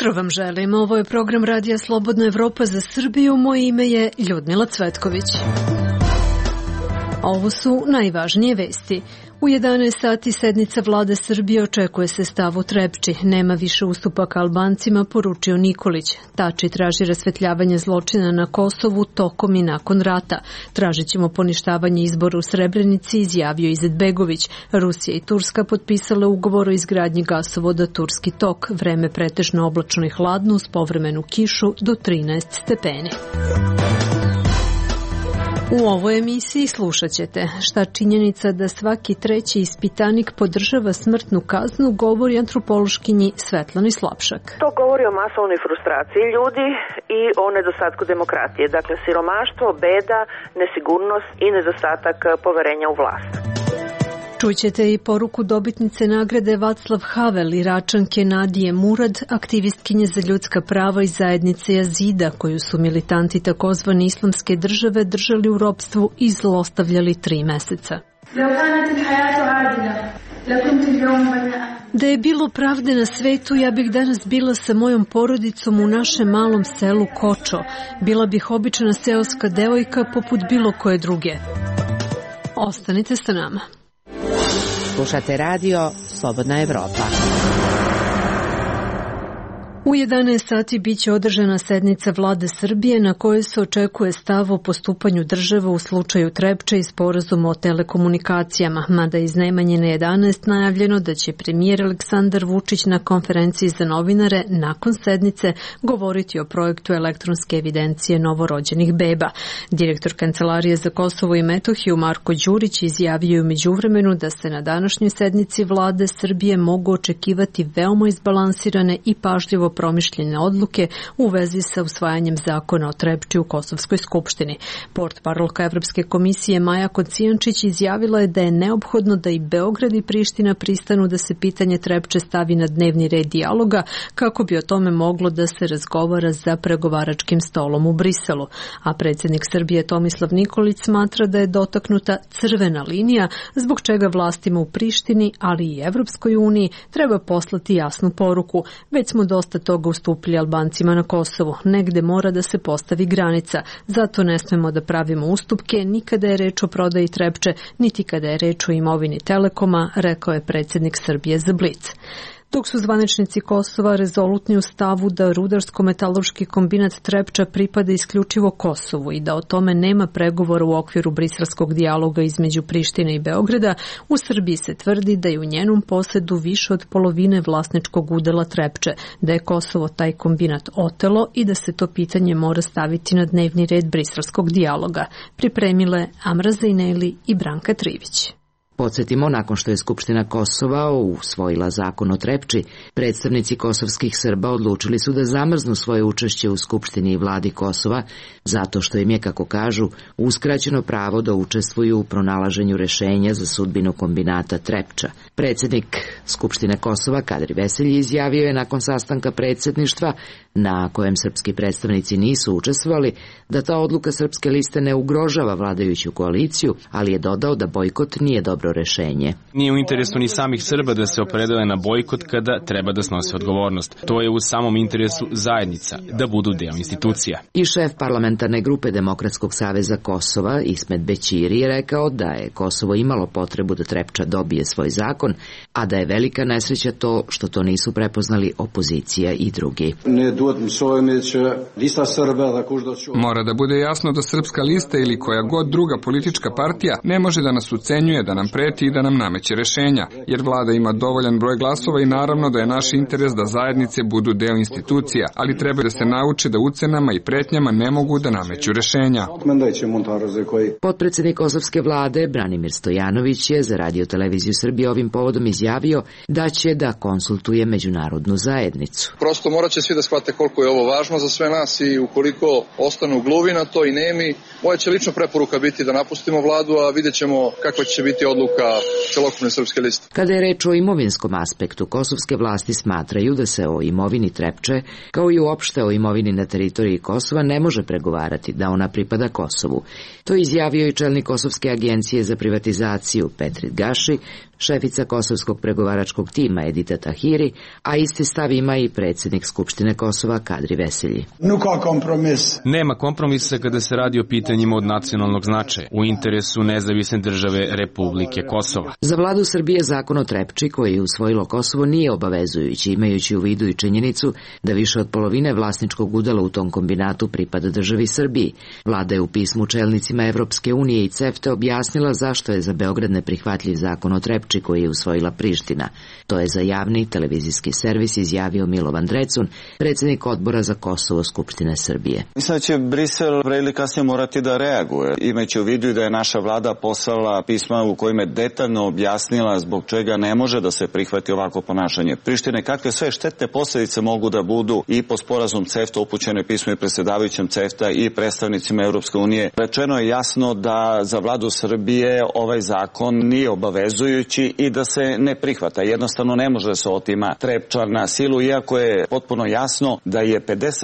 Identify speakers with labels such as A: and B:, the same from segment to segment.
A: jutro vam želim. Ovo je program Radija Slobodna Evropa za Srbiju. Moje ime je Ljudmila Cvetković. Ovo su najvažnije vesti. U 11 sati sednica vlade Srbije očekuje se stav u Trepči. Nema više ustupaka Albancima, poručio Nikolić. Tači traži rasvetljavanje zločina na Kosovu tokom i nakon rata. Tražit ćemo poništavanje izbora u Srebrenici, izjavio Izetbegović. Rusija i Turska potpisale ugovor o izgradnji gasovoda Turski tok. Vreme pretežno oblačno i hladno uz povremenu kišu do 13 stepeni. U ovoj emisiji slušat ćete šta činjenica da svaki treći ispitanik podržava smrtnu kaznu govori antropološkinji Svetlani Slapšak.
B: To govori o masovnoj frustraciji ljudi i o nedostatku demokratije. Dakle, siromaštvo, beda, nesigurnost i nedostatak poverenja u vlast.
A: Čućete i poruku dobitnice nagrade Vaclav Havel, Iračanke Nadije Murad, aktivistkinje za ljudska prava iz zajednice Jazida, koju su militanti takozvane islamske države držali u ropstvu i zlostavljali 3 meseca. Da je bilo pravde na svetu, ja bih danas bila sa mojom porodicom u našem malom selu Kočo. Bila bih obična seoska devojka poput bilo koje druge. Ostanite sa nama.
C: Slušate radio Slobodna Evropa.
A: U 11 sati biće održana sednica vlade Srbije na kojoj se očekuje stav o postupanju države u slučaju Trepče i sporazuma o telekomunikacijama, mada iz najmanje na 11 najavljeno da će premijer Aleksandar Vučić na konferenciji za novinare nakon sednice govoriti o projektu elektronske evidencije novorođenih beba. Direktor Kancelarije za Kosovo i Metohiju Marko Đurić izjavio je u međuvremenu da se na današnjoj sednici vlade Srbije mogu očekivati veoma izbalansirane i pažljivo promišljene odluke u vezi sa usvajanjem zakona o Trepči u Kosovskoj skupštini. Portparolka Evropske komisije Maja Kocijančić izjavila je da je neophodno da i Beograd i Priština pristanu da se pitanje Trepče stavi na dnevni red dijaloga kako bi o tome moglo da se razgovara za pregovaračkim stolom u Briselu. A predsjednik Srbije Tomislav Nikolić smatra da je dotaknuta crvena linija zbog čega vlastima u Prištini, ali i Evropskoj uniji treba poslati jasnu poruku. Već smo dosta toga ustupili Albancima na Kosovu. Negde mora da se postavi granica. Zato ne smemo da pravimo ustupke ni kada je reč o prodaji Trepče, niti kada je reč o imovini Telekoma, rekao je predsjednik Srbije za Blic. Dok su zvaničnici Kosova rezolutni u stavu da rudarsko-metalurški kombinat Trepča pripada isključivo Kosovu i da o tome nema pregovora u okviru briselskog dijaloga između Prištine i Beograda, u Srbiji se tvrdi da je u njenom posedu više od polovine vlasničkog udela Trepče, da je Kosovo taj kombinat otelo i da se to pitanje mora staviti na dnevni red briselskog dijaloga. Pripremile Amra Zejneli i Branka Trivić.
C: Podsjetimo, nakon što je Skupština Kosova usvojila zakon o Trepči, predstavnici kosovskih Srba odlučili su da zamrznu svoje učešće u Skupštini i vladi Kosova, zato što im je, kako kažu, uskraćeno pravo da učestvuju u pronalaženju rešenja za sudbinu kombinata Trepča. Predsjednik Skupštine Kosova, Kadri Veselji, izjavio je nakon sastanka predsjedništva, na kojem srpski predstavnici nisu učestvovali, da ta odluka Srpske liste ne ugrožava vladajuću koaliciju, ali je dodao da bojkot nije dobro rešenje.
D: Nije u interesu ni samih Srba da se opredele na bojkot kada treba da snose odgovornost. To je u samom interesu zajednica, da budu deo institucija.
C: I šef parlamentarne grupe Demokratskog saveza Kosova, Ismet Bećiri, je rekao da je Kosovo imalo potrebu da Trepča dobije svoj zakon, a da je velika nesreća to što to nisu prepoznali opozicija i drugi.
E: Mora da bude jasno da Srpska lista ili koja god druga politička partija ne može da nas ucenjuje, da nam preti i da nam nameće rešenja, jer vlada ima dovoljan broj glasova i naravno da je naš interes da zajednice budu deo institucija, ali treba da se nauče da ucenama i pretnjama ne mogu da nameću rešenja.
C: Potpredsjednik kosovske vlade Branimir Stojanović je za Radio televiziju Srbije ovim povodom izjavio da će da konsultuje međunarodnu zajednicu.
F: Prosto morat će svi da shvate koliko je ovo važno za sve nas i ukoliko ostanu gluvi na to i nemi, moja će lična preporuka biti da napustimo vladu, a vidjet ćemo kakva će biti odluka celokupne Srpske liste.
C: Kada je reč o imovinskom aspektu, kosovske vlasti smatraju da se o imovini Trepče, kao i uopšte o imovini na teritoriji Kosova, ne može pregovarati, da ona pripada Kosovu. To je izjavio i čelnik Kosovske agencije za privatizaciju Petrit Gaši, šefica kosovskog pregovaračkog tima Edita Tahiri, a isti stav ima i predsjednik Skupštine Kosova Kadri Veselji.
D: Nema kompromisa kada se radi o pitanjima od nacionalnog značaja, u interesu nezavisne države Republike Kosova.
C: Za vladu Srbije zakon o Trepči, koji je usvojilo Kosovo, nije obavezujući, imajući u vidu i činjenicu da više od polovine vlasničkog udela u tom kombinatu pripada državi Srbiji. Vlada je u pismu čelnicima Evropske unije i CEFTA objasnila zašto je za Beograd neprihvatljiv zakon o Trepči koji je usvojila Priština. To je za javni televizijski servis izjavio Milovan Drecun, predsjednik odbora za Kosovo Skupštine Srbije.
G: Mislim da će Brisel pre ili kasnije morati da reaguje, imajući u vidu da je naša vlada poslala pisma u kojima je detaljno objasnila zbog čega ne može da se prihvati ovako ponašanje Prištine, kakve sve štetne posljedice mogu da budu i po sporazum CEFTA upućeno je pismo i predsjedavajućem CEFTA i predstavnicima Europske unije. Rečeno je jasno da za vladu Srbije ovaj zakon nije obavezujući i da se ne prihvata. Jednostavno ne može da se otima Trepča na silu, iako je potpuno jasno da je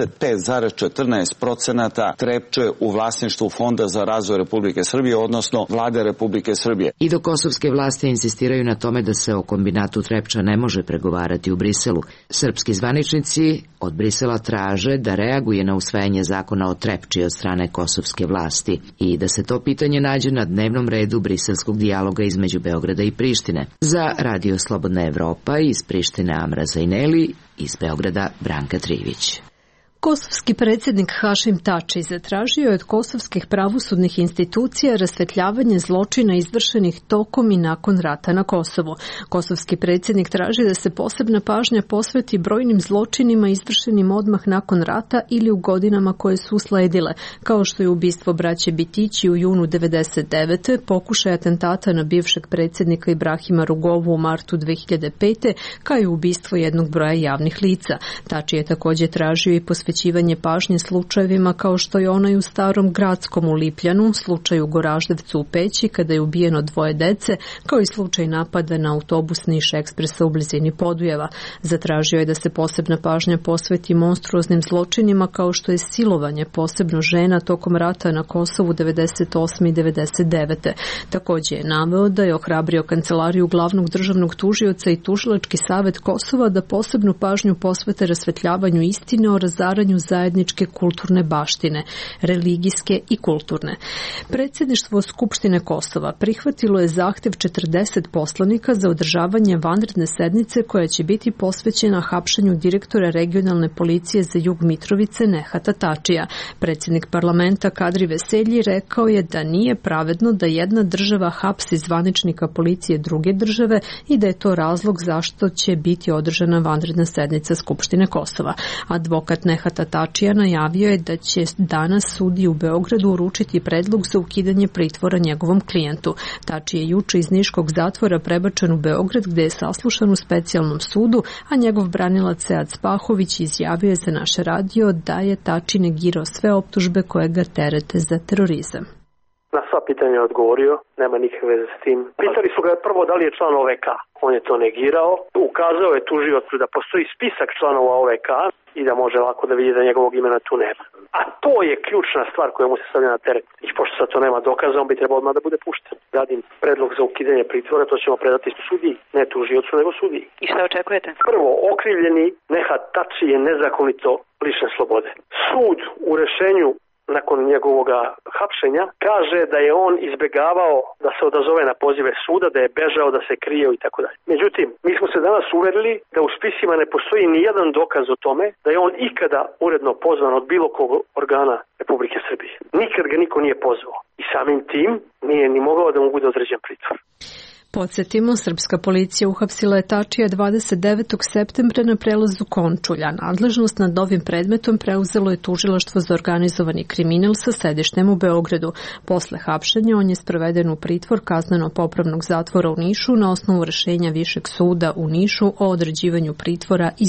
G: 55,14% Trepče u vlasništvu Fonda za razvoj Republike Srbije, odnosno vlade Republike Srbije.
C: I dok kosovske vlasti insistiraju na tome da se o kombinatu Trepča ne može pregovarati u Briselu, srpski zvaničnici od Brisela traže da reaguje na usvajanje zakona o Trepči od strane kosovske vlasti i da se to pitanje nađe na dnevnom redu briselskog dijaloga između Beograda i Prištine. Za Radio Slobodna Evropa iz Prištine Amra Zajneli, iz Beograda Branka Trivić.
A: Kosovski predsjednik Hašim Tači zatražio je od kosovskih pravosudnih institucija rasvetljavanje zločina izvršenih tokom i nakon rata na Kosovu. Kosovski predsjednik traži da se posebna pažnja posveti brojnim zločinima izvršenim odmah nakon rata ili u godinama koje su usledile, kao što je ubistvo braće Bitići u junu 1999. pokušaj atentata na bivšeg predsjednika Ibrahima Rugovu u martu 2005. kao i ubistvo jednog broja javnih lica. Tači je također tražio i posvećivanje pažnje slučajevima kao što je onaj u Starom Gradskom u Lipljanu, slučaj u Goraždevcu u Peći kada je ubijeno 2 dece, kao i slučaj napada na autobus Niš Ekspresa u blizini Podujeva. Zatražio je da se posebna pažnja posveti monstruoznim zločinima kao što je silovanje posebno žena tokom rata na Kosovu 98. i 99. Također je naveo da je ohrabrio Kancelariju glavnog državnog tužioca i Tužilački savet Kosova da posebnu pažnju posvete rasvetljavanju istine o razaranju zajedničke kulturne baštine, religijske i kulturne. Predsjedništvo Skupštine Kosova prihvatilo je zahtjev 40 poslanika za održavanje vanredne sednice koja će biti posvećena hapšenju direktora regionalne policije za jug Mitrovice Nehata Tačija. Predsjednik parlamenta Kadri Veselji rekao je da nije pravedno da jedna država hapsi zvaničnika policije druge države i da je to razlog zašto će biti održana vanredna sednica Skupštine Kosova. Advokat Nehata Tačija najavio je da će danas sudiji u Beogradu uručiti predlog za ukidanje pritvora njegovom klijentu. Tači je juče iz niškog zatvora prebačen u Beograd gdje je saslušan u specijalnom sudu, a njegov branilac Sead Spahović izjavio je za naš radio da je Tači negirao sve optužbe koje ga terete za terorizam.
H: Na sva pitanja je odgovorio, nema nikakve veze s tim. Pitali su ga prvo da li je član OVK. On je to negirao. Ukazao je tužiocu da postoji spisak članova OVK i da može lako da vidi da njegovog imena tu nema. A to je ključna stvar koja mu se stavlja na teret. I pošto sad to nema dokaza, on bi trebao odmah da bude pušten. Radim predlog za ukidanje pritvora, to ćemo predati sudiji, ne tužiocu nego sudiji.
B: I šta očekujete?
H: Prvo, okrivljeni Nehat Tači je nezakonito lišen slobode. Sud u rešenju nakon njegovog hapšenja kaže da je on izbegavao da se odazove na pozive suda, da je bežao, da se krio i tako dalje. Međutim, mi smo se danas uverili da u spisima ne postoji ni jedan dokaz o tome da je on ikada uredno pozvan od bilo kog organa Republike Srbije. Nikad ga niko nije pozvao i samim tim nije ni mogao da mu bude određen pritvor.
A: Podsjetimo, srpska policija uhapsila je Tačija 29. septembra na prelazu Končulja. Nadležnost nad ovim predmetom preuzelo je Tužilaštvo za organizovani kriminal sa sedištem u Beogradu. Posle hapšenja on je sproveden u pritvor kazneno-popravnog zatvora u Nišu na osnovu rešenja Višeg suda u Nišu o određivanju pritvora iz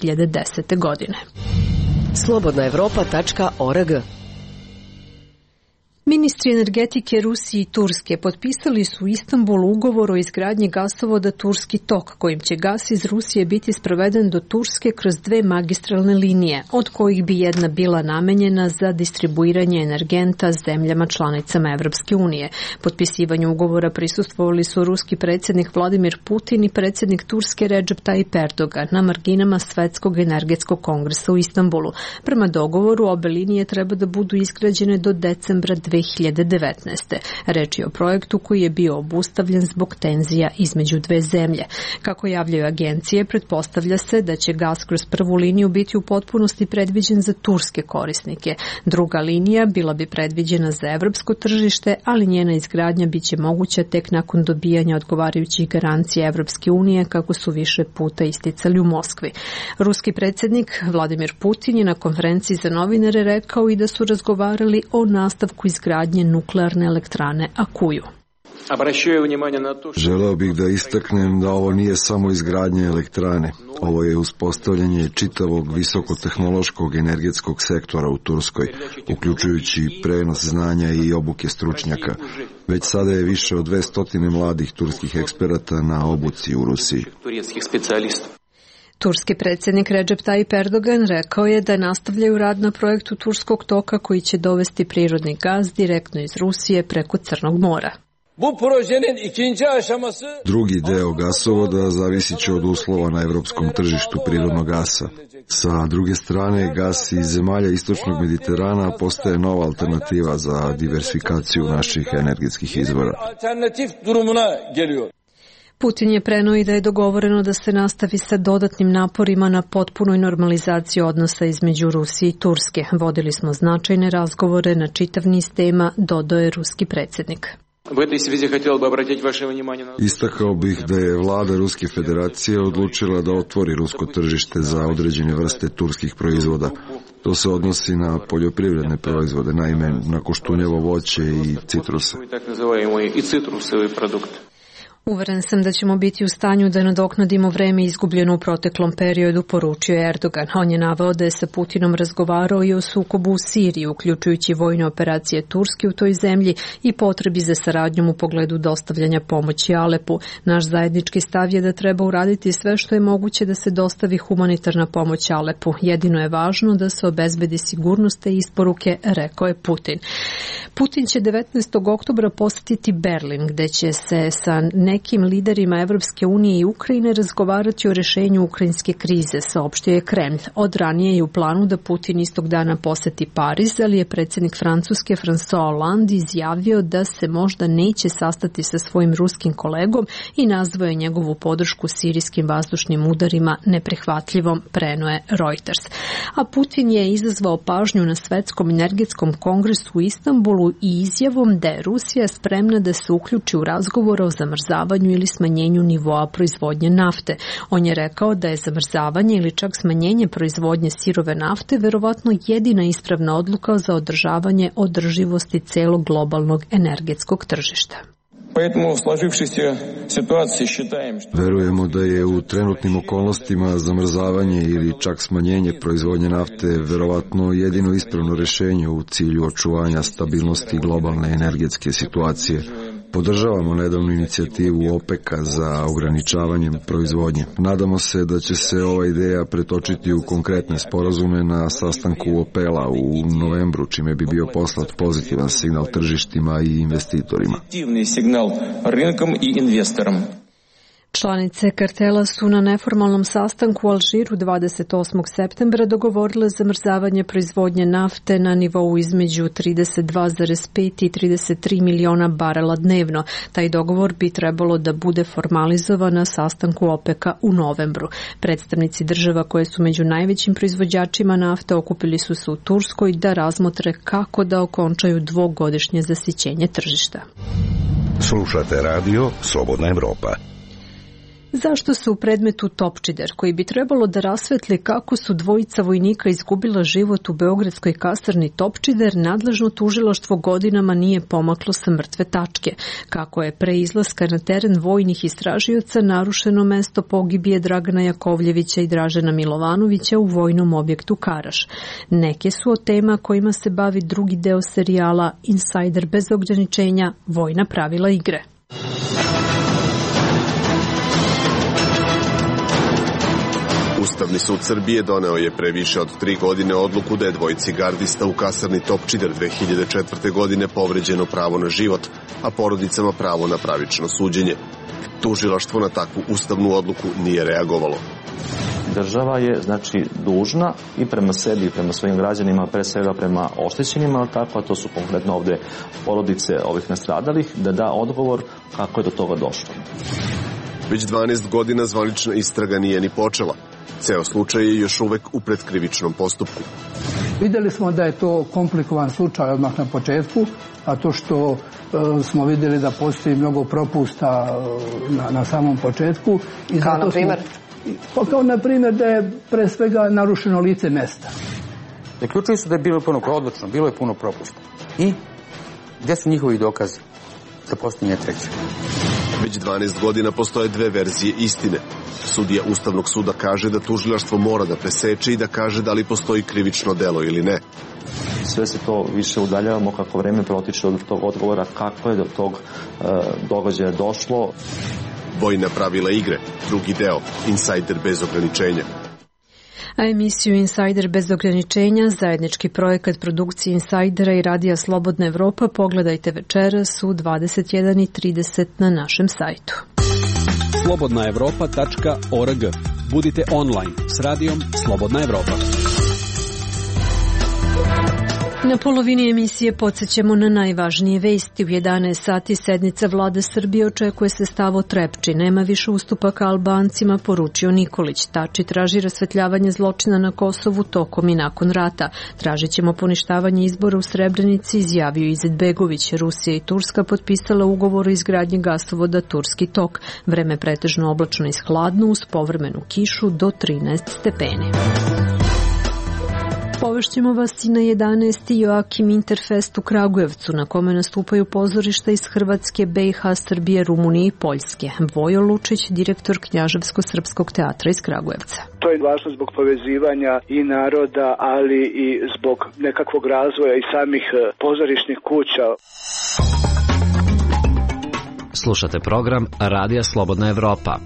A: 2010. godine.
I: Slobodnaevropa.org
A: Ministri energetike Rusije i Turske potpisali su u Istanbulu ugovor o izgradnji gasovoda Turski tok, kojim će gas iz Rusije biti sproveden do Turske kroz 2 magistralne linije, od kojih bi jedna bila namenjena za distribuiranje energenta zemljama članicama Evropske unije. Potpisivanju ugovora prisustvovali su ruski predsjednik Vladimir Putin i predsjednik Turske Recep Tayyip Erdogan na marginama Svetskog energetskog kongresa u Istanbulu. Prema dogovoru, obe linije treba da budu izgrađene do decembra 2019. Reč je o projektu koji je bio obustavljen zbog tenzija između 2 zemlje. Kako javljaju agencije, pretpostavlja se da će gas kroz prvu liniju biti u potpunosti predviđen za turske korisnike. Druga linija bila bi predviđena za evropsko tržište, ali njena izgradnja biće moguća tek nakon dobijanja odgovarajućih garancija Evropske unije, kako su više puta isticali u Moskvi. Ruski predsjednik Vladimir Putin je na konferenciji za novinare rekao i da su razgovarali o nastavku izgradnje nuklearne elektrane Akuju.
I: Želeo bih da istaknem da ovo nije samo izgradnja elektrane. Ovo je uspostavljanje čitavog visokotehnološkog energetskog sektora u Turskoj, uključujući prenos znanja i obuke stručnjaka. Već sada je više od 200 mladih turskih eksperata na obuci u Rusiji.
A: Turski predsjednik Recep Tayyip Erdogan rekao je da nastavljaju rad na projektu Turskog toka koji će dovesti prirodni gaz direktno iz Rusije preko Crnog mora.
I: Drugi deo gasovoda zavisit će od uslova na evropskom tržištu prirodnog gasa. Sa druge strane, gas iz zemalja istočnog Mediterana postaje nova alternativa za diversifikaciju naših energetskih izvora.
A: Putin je preneo i da je dogovoreno da se nastavi sa dodatnim naporima na potpunoj normalizaciji odnosa između Rusije i Turske. Vodili smo značajne razgovore na čitav niz tema, dodao je ruski predsjednik.
I: Istakao bih da je vlada Ruske federacije odlučila da otvori rusko tržište za određene vrste turskih proizvoda. To se odnosi na poljoprivredne proizvode, naime na koštunjevo voće i citruse.
A: Uveren sam da ćemo biti u stanju da nadoknadimo vreme izgubljeno u proteklom periodu, poručio je Erdogan. On je naveo da je sa Putinom razgovarao i o sukobu u Siriji, uključujući vojne operacije Turske u toj zemlji i potrebi za saradnjom u pogledu dostavljanja pomoći Alepu. Naš zajednički stav je da treba uraditi sve što je moguće da se dostavi humanitarna pomoć Alepu. Jedino je važno da se obezbedi sigurnost te isporuke, rekao je Putin. Putin će 19. oktobra posjetiti Berlin, gde će se sa nekim liderima Evropske unije i Ukrajine razgovarati o rešenju ukrajinske krize, saopštio je Kremlj. Od ranije je u planu da Putin istog dana poseti Pariz, ali je predsjednik Francuske François Hollande izjavio da se možda neće sastati sa svojim ruskim kolegom i nazvao je njegovu podršku sirijskim vazdušnim udarima neprihvatljivom, preno je Reuters. A Putin je izazvao pažnju na Svetskom energetskom kongresu u Istanbulu i izjavom da je Rusija spremna da se uključi u razgovor o zamrzavanju ili smanjenju nivoa proizvodnje nafte. On je rekao da je zamrzavanje ili čak smanjenje proizvodnje sirove nafte verovatno jedina ispravna odluka za održavanje održivosti celog globalnog energetskog tržišta.
I: Verujemo da je u trenutnim okolnostima zamrzavanje ili čak smanjenje proizvodnje nafte verovatno jedino ispravno rešenje u cilju očuvanja stabilnosti globalne energetske situacije. Podržavamo nedavnu inicijativu OPEC-a za ograničavanjem proizvodnje. Nadamo se da će se ova ideja pretočiti u konkretne sporazume na sastanku OPEC-a u novembru, čime bi bio poslat pozitivan signal tržištima i investitorima.
A: Članice kartela su na neformalnom sastanku u Alžiru 28. septembra dogovorile zamrzavanje proizvodnje nafte na nivou između 32,5 i 33 miliona barela dnevno. Taj dogovor bi trebalo da bude formalizovan na sastanku OPEC-a u novembru. Predstavnici država koje su među najvećim proizvođačima nafte okupili su se u Turskoj da razmotre kako da okončaju dvogodišnje zasićenje tržišta.
J: Slušate radio Slobodna Evropa.
A: Zašto se u predmetu Topčider, koji bi trebalo da rasvetli kako su dvojica vojnika izgubila život u beogradskoj kasarni Topčider, nadležno tužilaštvo godinama nije pomaklo sa mrtve tačke. Kako je pre izlaska na teren vojnih istražioca narušeno mesto pogibije Dragana Jakovljevića i Dražena Milovanovića u vojnom objektu Karaš. Neke su od tema kojima se bavi drugi deo serijala Insajder bez ograničenja, vojna pravila igre.
J: Ustavni sud Srbije doneo je pre više od 3 godine odluku da je dvojici gardista u kasarni Topčider 2004. godine povređeno pravo na život, a porodicama pravo na pravično suđenje. Tužilaštvo na takvu ustavnu odluku nije reagovalo.
K: Država je, dužna i prema sebi i prema svojim građanima, pre svega prema oštećenima, ali tako, a to su konkretno ovde porodice ovih nastradalih, da da odgovor kako je do toga došlo.
J: Već 12 godina zvanična istraga nije ni počela. Ceo slučaj je još uvek u predkrivičnom postupku.
L: Videli smo da je to komplikovan slučaj odmah na početku, a to što smo videli da postoji mnogo propusta na samom početku. I
M: kao na primjer?
L: Kao na primjer da je pre svega narušeno lice mesta.
M: Zaključili su da je bilo puno odlučno, bilo je puno propusta. I gdje su njihovi dokazi za postojanje treće?
J: Već 12 godina postoje dve verzije istine. Sudija Ustavnog suda kaže da tužilaštvo mora da preseče i da kaže da li postoji krivično delo ili ne.
K: Sve se to više udaljavamo kako vreme protiče od tog odgovora kako je do tog događaja došlo.
J: Vojna pravila igre, drugi deo, Insajder bez ograničenja.
A: A emisiju Insajder bez ograničenja, zajednički projekat produkcije Insajdera i Radija Slobodna Evropa, pogledajte večeras u 21:30 na našem sajtu.
N: slobodnaevropa.org. Budite online s radijom Slobodna Evropa.
A: Na polovini emisije podsjećamo na najvažnije vesti. U 11 sati sednica Vlade Srbije očekuje se stav o Trepči. Nema više ustupaka Albancima, poručio Nikolić. Tači traži rasvetljavanje zločina na Kosovu tokom i nakon rata. Tražit ćemo poništavanje izbora u Srebrenici, izjavio Izetbegović. Rusija i Turska potpisala ugovor o izgradnji gasovoda Turski tok. Vreme pretežno oblačno i hladno uz povremenu kišu do 13 stepeni. Povešćemo vas i na 11. Joakim Interfest u Kragujevcu, na kome nastupaju pozorišta iz Hrvatske, BiH, Srbije, Rumunije i Poljske. Vojo Lučić, direktor Knjaževsko-srpskog teatra iz Kragujevca.
O: To je važno zbog povezivanja i naroda, ali i zbog nekakvog razvoja i samih pozorišnih kuća.
P: Slušate program Radija Slobodna Evropa.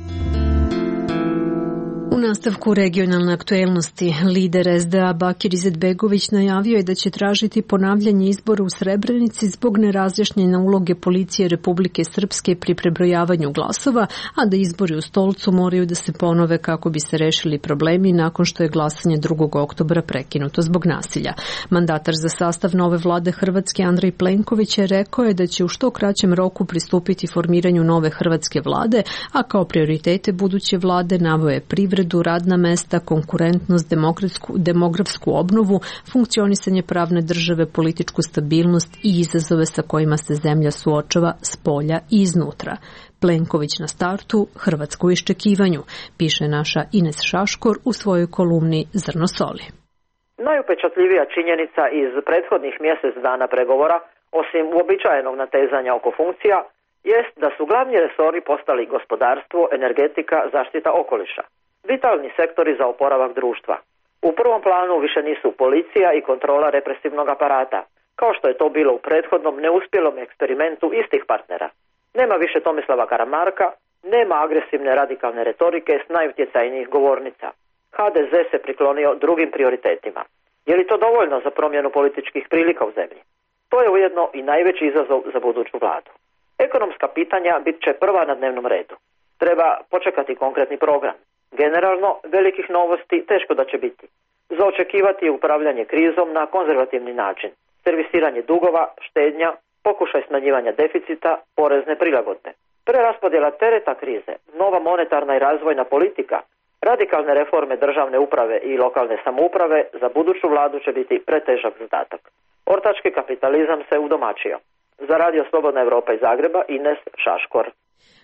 A: U nastavku regionalne aktuelnosti, lider SDA Bakir Izetbegović najavio je da će tražiti ponavljanje izbora u Srebrenici zbog nerazjašnjene uloge policije Republike Srpske pri prebrojavanju glasova, a da izbori u Stolcu moraju da se ponove kako bi se rešili problemi nakon što je glasanje 2. oktobra prekinuto zbog nasilja. Mandatar za sastav nove vlade Hrvatske Andrej Plenković je rekao je da će u što kraćem roku pristupiti formiranju nove hrvatske vlade, a kao prioritete buduće vlade naveo je privredu, radna mesta, konkurentnost, demografsku obnovu, funkcionisanje pravne države, političku stabilnost i izazove sa kojima se zemlja suočava s polja i iznutra. Plenković na startu, Hrvatsko u iščekivanju, piše naša Ines Šaškor u svojoj kolumni Zrno soli.
Q: Najupečatljivija činjenica iz prethodnih mjesec dana pregovora, osim uobičajenog natezanja oko funkcija, jest da su glavni resori postali gospodarstvo, energetika, zaštita okoliša. Vitalni sektori za oporavak društva. U prvom planu više nisu policija i kontrola represivnog aparata, kao što je to bilo u prethodnom neuspjelom eksperimentu istih partnera. Nema više Tomislava Karamarka, nema agresivne radikalne retorike s najutjecajnijih govornica. HDZ se priklonio drugim prioritetima. Je li to dovoljno za promjenu političkih prilika u zemlji? To je ujedno i najveći izazov za buduću vladu. Ekonomska pitanja bit će prva na dnevnom redu. Treba počekati konkretni program. Generalno, velikih novosti teško da će biti. Za očekivati je upravljanje krizom na konzervativni način, servisiranje dugova, štednja, pokušaj smanjivanja deficita, porezne prilagodbe. Preraspodjela tereta krize, nova monetarna i razvojna politika, radikalne reforme državne uprave i lokalne samouprave za buduću vladu će biti pretežak zadatak. Ortački kapitalizam se udomačio. Za Radio Slobodna Evropa iz Zagreba, Ines Šaškor.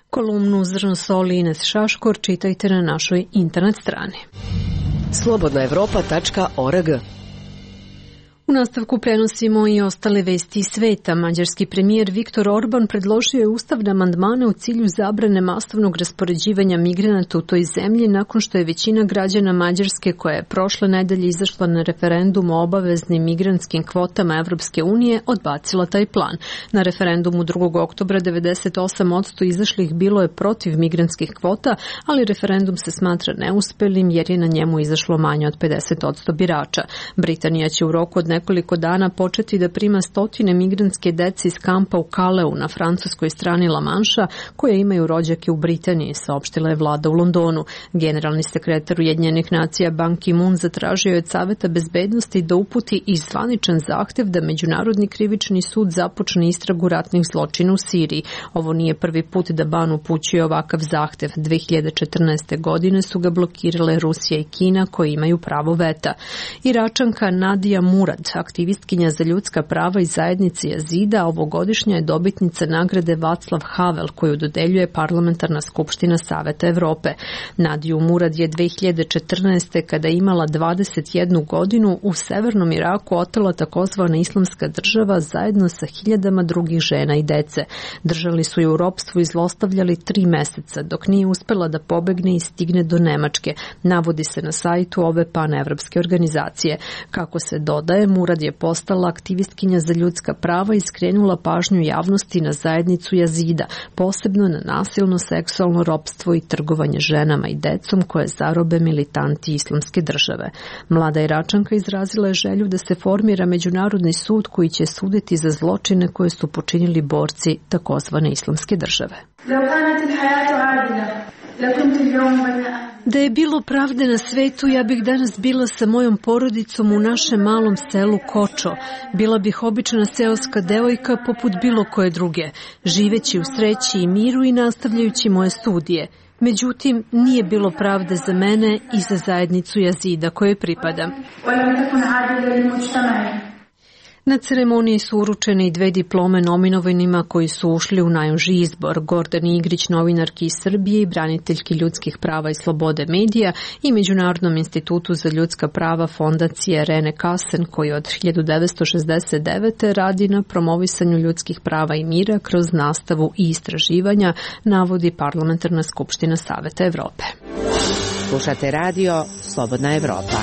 A: Kolumnu Zrno soli Ines Šaškor čitajte na našoj internet strani.
R: slobodnaevropa.org.
A: U nastavku prenosimo i ostale vesti iz sveta. Mađarski premijer Viktor Orban predložio je ustavne amandmane u cilju zabrane masovnog raspoređivanja migranata u toj zemlji nakon što je većina građana Mađarske, koja je prošle nedelje izašla na referendum o obaveznim migrantskim kvotama Evropske unije, odbacila taj plan. Na referendumu 2. oktobra 98% izašlih bilo je protiv migrantskih kvota, ali referendum se smatra neuspelim jer je na njemu izašlo manje od 50% birača. Britanija će u roku od nekoliko dana početi da prima stotine migrantske dece iz kampa u Kaleu na francuskoj strani La Manša, koje imaju rođake u Britaniji, saopštila je vlada u Londonu. Generalni sekretar Ujedinjenih nacija Ban Ki-moon zatražio je od Saveta bezbednosti da uputi i zvaničan zahtev da Međunarodni krivični sud započne istragu ratnih zločina u Siriji. Ovo nije prvi put da Ban upućuje ovakav zahtev. 2014. godine su ga blokirale Rusija i Kina, koje imaju pravo veta. Iračanka Nadija Murad, aktivistkinja za ljudska prava i zajednice Jazida, ovogodišnja je dobitnica nagrade Václav Havel, koju dodeljuje Parlamentarna skupština Saveta Evrope. Nadiju Murad je 2014. kada je imala 21 godinu u severnom Iraku otela takozvana Islamska država zajedno sa hiljadama drugih žena i dece. Držali su je u ropstvu i zlostavljali 3 meseca, dok nije uspela da pobegne i stigne do Nemačke, navodi se na sajtu ove panevropske organizacije. Kako se dodaje, Murad je postala aktivistkinja za ljudska prava i skrenula pažnju javnosti na zajednicu Jazida, posebno na nasilno seksualno ropstvo i trgovanje ženama i decom koje zarobe militanti Islamske države. Mlada Iračanka izrazila je želju da se formira međunarodni sud koji će suditi za zločine koje su počinili borci takozvane Islamske države. Da je bilo pravde na svetu, ja bih danas bila sa mojom porodicom u našem malom selu Kočo. Bila bih obična seoska devojka poput bilo koje druge, živeći u sreći i miru i nastavljajući moje studije. Međutim, nije bilo pravde za mene i za zajednicu Jazida kojoj pripadam. Na ceremoniji su uručene i 2 diplome nominovanima koji su ušli u najuži izbor. Gordani Igrić, novinarki iz Srbije i braniteljki ljudskih prava i slobode medija, i Međunarodnom institutu za ljudska prava fondacije Rene Kassen, koji od 1969. radi na promovisanju ljudskih prava i mira kroz nastavu i istraživanja, navodi Parlamentarna skupština Saveta Evrope.
R: Slušate radio Slobodna Evropa.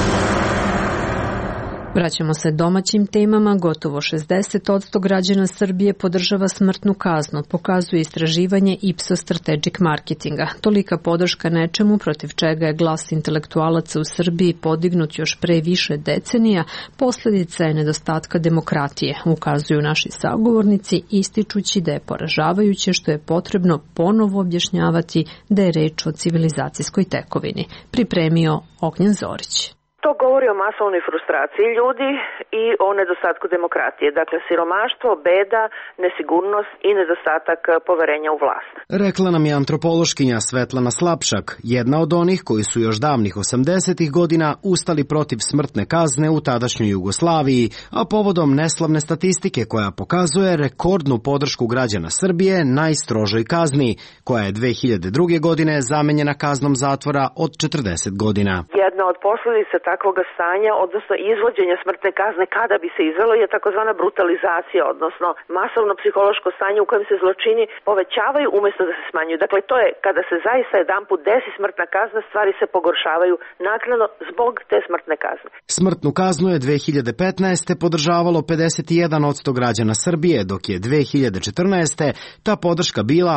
A: Vraćamo se domaćim temama. Gotovo 60% građana Srbije podržava smrtnu kaznu, pokazuje istraživanje Ipsos Strategic Marketinga. Tolika podrška nečemu protiv čega je glas intelektualaca u Srbiji podignut još pre više decenija, posljedica je nedostatka demokratije, ukazuju naši sagovornici, ističući da je poražavajuće što je potrebno ponovo objašnjavati da je reč o civilizacijskoj tekovini. Pripremio Ognjen Zorić.
B: To govori o masovnoj frustraciji ljudi i o nedostatku demokratije. Dakle, siromaštvo, beda, nesigurnost i nedostatak poverenja u vlast.
S: Rekla nam je antropološkinja Svetlana Slapšak, jedna od onih koji su još davnih 80-ih godina ustali protiv smrtne kazne u tadašnjoj Jugoslaviji, a povodom neslavne statistike koja pokazuje rekordnu podršku građana Srbije najstrožoj kazni, koja je 2002. godine zamenjena kaznom zatvora od 40 godina.
B: Jedna od posljedica takvog stanja, odnosno izvođenja smrtne kazne kada bi se izvelo, je takozvana brutalizacija, odnosno masovno psihološko stanje u kojem se zločini povećavaju umjesto da se smanjuju. Dakle, to je kada se zaista jedanput desi smrtna kazna, stvari se pogoršavaju naknadno zbog te smrtne kazne.
S: Smrtnu kaznu je 2015. podržavalo 51% građana Srbije, dok je 2014. ta podrška bila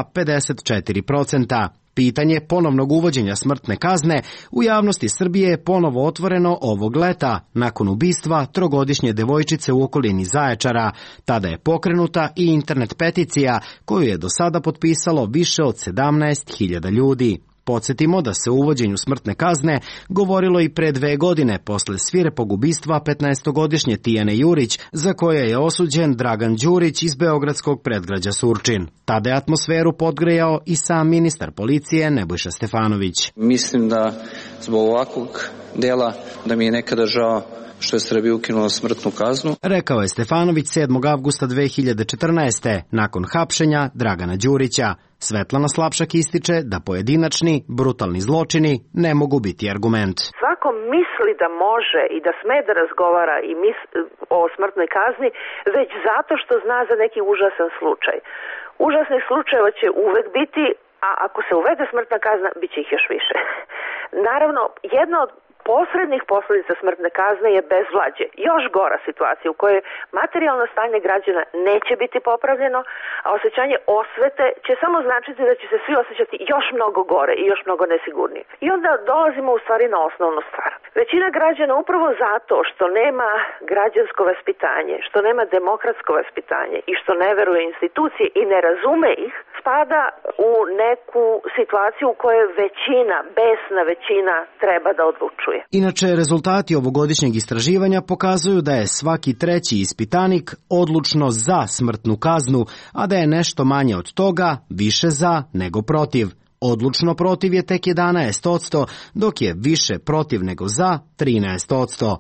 S: 54%. Pitanje ponovnog uvođenja smrtne kazne u javnosti Srbije je ponovo otvoreno ovog leta, nakon ubistva 3-godišnje devojčice u okolini Zaječara. Tada je pokrenuta i internet peticija koju je do sada potpisalo više od 17.000 ljudi. Podsjetimo da se o uvođenju smrtne kazne govorilo i pre 2 godine posle svirepog ubistva 15-godišnje Tijane Jurić, za koje je osuđen Dragan Đurić iz beogradskog predgrađa Surčin. Tada je atmosferu podgrejao i sam ministar policije Nebojša Stefanović.
T: Mislim da zbog ovakvog dela da mi je nekada žao što je Srbija ukinula smrtnu kaznu.
S: Rekao je Stefanović 7. avgusta 2014. nakon hapšenja Dragana Đurića. Svetlana Slapšak ističe da pojedinačni, brutalni zločini ne mogu biti argument.
B: Svako misli da može i da sme da razgovara i o smrtnoj kazni već zato što zna za neki užasan slučaj. Užasnih slučajeva će uvek biti, a ako se uvede smrtna kazna, bit će ih još više. Naravno, jedna od posrednih posledica smrtne kazne je bezvlađe. Još gora situacija u kojoj materijalno stanje građana neće biti popravljeno, a osjećanje osvete će samo značiti da će se svi osjećati još mnogo gore i još mnogo nesigurnije. I onda dolazimo u stvari na osnovnu stvar. Većina građana upravo zato što nema građansko vaspitanje, što nema demokratsko vaspitanje i što ne veruje institucije i ne razume ih, spada u neku situaciju u kojoj većina, besna većina, treba da odlučuje.
S: Inače, rezultati ovogodišnjeg istraživanja pokazuju da je svaki treći ispitanik odlučno za smrtnu kaznu, a da je nešto manje od toga više za nego protiv. Odlučno protiv je tek 11%, dok je više protiv nego za 13%.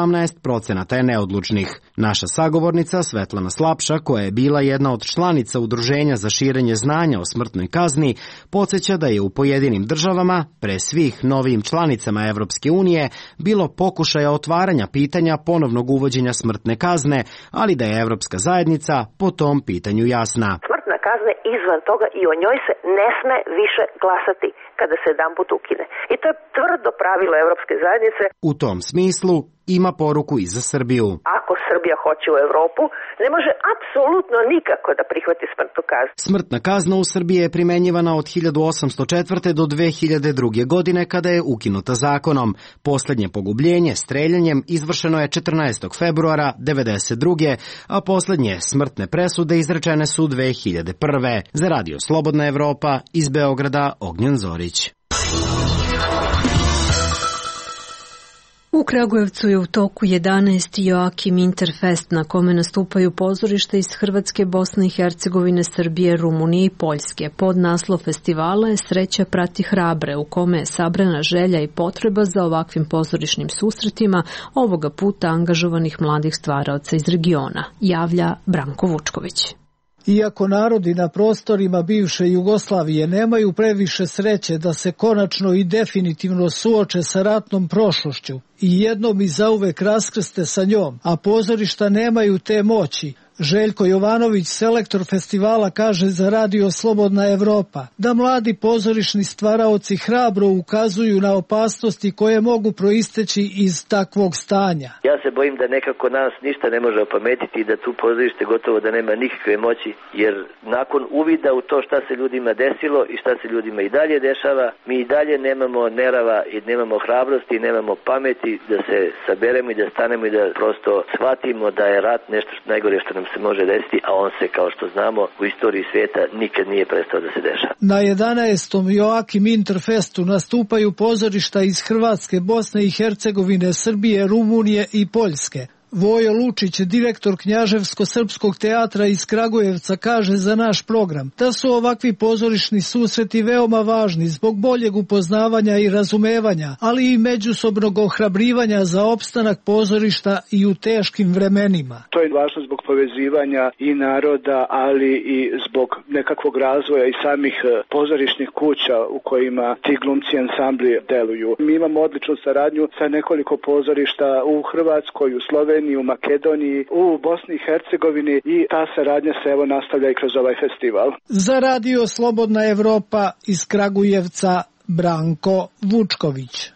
S: 18% je neodlučnih. Naša sagovornica Svetlana Slapša, koja je bila jedna od članica Udruženja za širenje znanja o smrtnoj kazni, podsjeća da je u pojedinim državama, pre svih novijim članicama Evropske unije, bilo pokušaja otvaranja pitanja ponovnog uvođenja smrtne kazne, ali da je Evropska zajednica po tom pitanju jasna.
B: Smrtna kazna izvan toga i o njoj se ne sme više glasati kada se jedanput ukine. I to je tvrdo pravilo Evropske zajednice.
S: U tom smislu ima poruku i za Srbiju.
B: Ako Srbija hoće u Evropu, ne može apsolutno nikako da prihvati smrtnu kaznu.
S: Smrtna kazna u Srbiji je primenjivana od 1804. do 2002. godine kada je ukinuta zakonom. Poslednje pogubljenje streljanjem izvršeno je 14. februara 1992. a poslednje smrtne presude izrečene su 2001. Za Radio Slobodna Evropa iz Beograda Ognjen Zorić.
A: U Kragujevcu je u toku 11. Joakim Interfest na kome nastupaju pozorišta iz Hrvatske, Bosne i Hercegovine, Srbije, Rumunije i Poljske. Pod naslov festivala je Sreća prati hrabre, u kome je sabrana želja i potreba za ovakvim pozorišnim susretima, ovoga puta angažovanih mladih stvaraoca iz regiona, javlja Branko Vučković.
U: Iako narodi na prostorima bivše Jugoslavije nemaju previše sreće da se konačno i definitivno suoče sa ratnom prošlošću i jednom i zauvek raskrste sa njom, a pozorišta nemaju te moći, Željko Jovanović, selektor festivala, kaže za Radio Slobodna Evropa da mladi pozorišni stvaraoci hrabro ukazuju na opasnosti koje mogu proisteći iz takvog stanja.
V: Ja se bojim da nekako nas ništa ne može opametiti i da tu pozorište gotovo da nema nikakve moći, jer nakon uvida u to šta se ljudima desilo i šta se ljudima i dalje dešava, mi i dalje nemamo nerava i nemamo hrabrosti i nemamo pameti da se saberemo i da stanemo i da prosto shvatimo da je rat nešto najgore što nam se može desiti, a on se, kao što znamo, u istoriji svijeta nikad nije prestao da se dešava.
U: Na 11. Joakim Interfestu nastupaju pozorišta iz Hrvatske, Bosne i Hercegovine, Srbije, Rumunije i Poljske. Vojo Lučić, direktor Knjaževsko-srpskog teatra iz Kragujevca, kaže za naš program da su ovakvi pozorišni susreti veoma važni zbog boljeg upoznavanja i razumevanja, ali i međusobnog ohrabrivanja za opstanak pozorišta i u teškim vremenima.
O: To je važno zbog povezivanja i naroda, ali i zbog nekakvog razvoja i samih pozorišnih kuća u kojima ti glumci ansambli deluju. Mi imamo odličnu saradnju sa nekoliko pozorišta u Hrvatskoj, u Sloveniji, u Makedoniji, u Bosni i Hercegovini i ta saradnja se evo nastavlja i kroz ovaj festival.
U: Za Radio Slobodna Evropa iz Kragujevca Branko Vučković.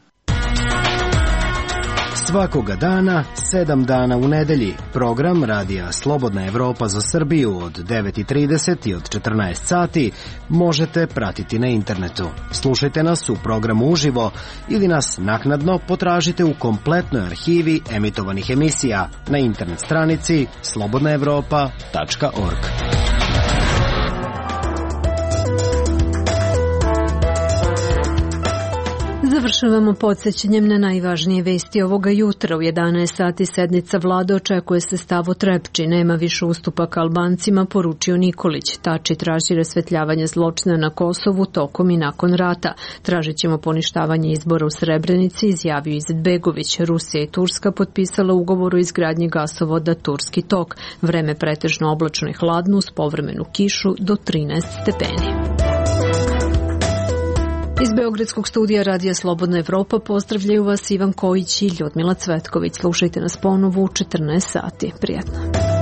S: Svakoga dana, 7 dana u nedelji, program Radija Slobodna Evropa za Srbiju od 9:30 i od 14 sati možete pratiti na internetu. Slušajte nas u programu uživo ili nas naknadno potražite u kompletnoj arhivi emitovanih emisija na internet stranici slobodnaevropa.org.
A: Završavamo podsjećanjem na najvažnije vesti ovoga jutra. U 11 sati sednica vlade, očekuje se stav o Trepči. Nema više ustupaka Albancima, poručio Nikolić. Tači traži rasvetljavanje zločina na Kosovu tokom i nakon rata. Tražit ćemo poništavanje izbora u Srebrenici, izjavio Izetbegović. Rusija i Turska potpisala ugovor o izgradnji gasovoda Turski tok. Vreme pretežno oblačno i hladno uz povremenu kišu do 13 stepeni. Iz Beogradskog studija Radija Slobodna Evropa pozdravljaju vas Ivan Kojić i Ljudmila Cvetković. Slušajte nas ponovo u 14 sati. Prijetno.